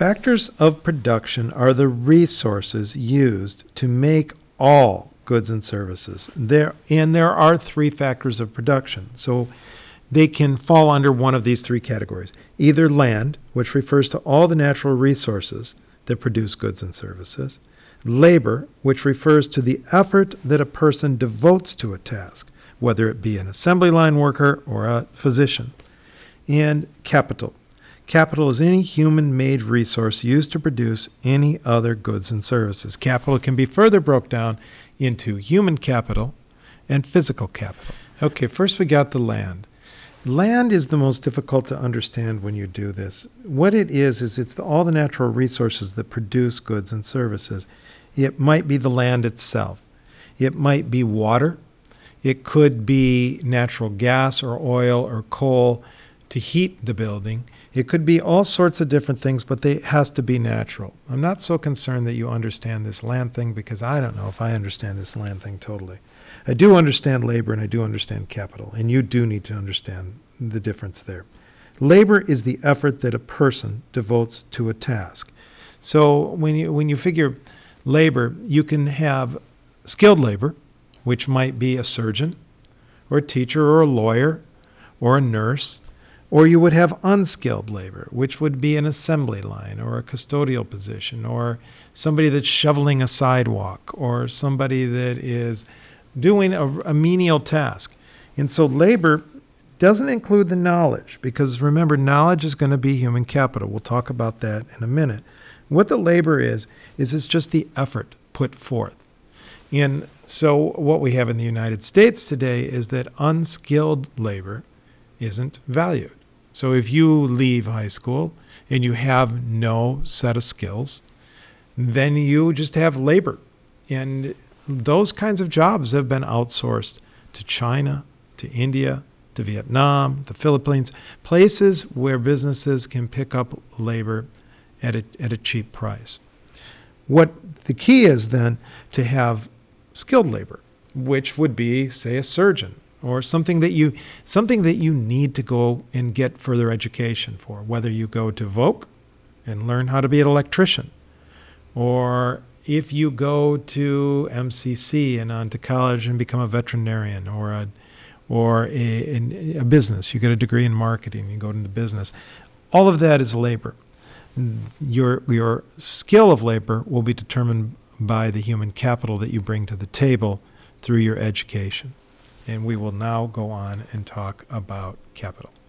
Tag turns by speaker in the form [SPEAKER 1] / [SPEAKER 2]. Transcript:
[SPEAKER 1] Factors of production are the resources used to make all goods and services. There are three factors of production. So they can fall under one of these three categories. Either land, which refers to all the natural resources that produce goods and services. Labor, which refers to the effort that a person devotes to a task, whether it be an assembly line worker or a physician. And capital. Capital is any human-made resource used to produce any other goods and services. Capital can be further broken down into human capital and physical capital. Okay, first we got the land. Land is the most difficult to understand when you do this. What it is it's all the natural resources that produce goods and services. It might be the land itself. It might be water. It could be natural gas or oil or coal to heat the building. It could be all sorts of different things, but it has to be natural. I'm not so concerned that you understand this land thing because I don't know if I understand this land thing totally. I do understand labor and I do understand capital, and you do need to understand the difference there. Labor is the effort that a person devotes to a task. So when you figure labor, you can have skilled labor, which might be a surgeon or a teacher or a lawyer or a nurse, or you would have unskilled labor, which would be an assembly line or a custodial position or somebody that's shoveling a sidewalk or somebody that is doing a menial task. And so labor doesn't include the knowledge because remember, knowledge is going to be human capital. We'll talk about that in a minute. What the labor is it's just the effort put forth. And so what we have in the United States today is that unskilled labor isn't valued. So if you leave high school and you have no set of skills, then you just have labor. And those kinds of jobs have been outsourced to China, to India, to Vietnam, the Philippines, places where businesses can pick up labor at a cheap price. What the key is then to have skilled labor, which would be, say, a surgeon or something that you need to go and get further education for, whether you go to Voc and learn how to be an electrician, or if you go to MCC and on to college and become a veterinarian or a business. You get a degree in marketing, you go into business. All of that is labor. Your skill of labor will be determined by the human capital that you bring to the table through your education. And we will now go on and talk about capital.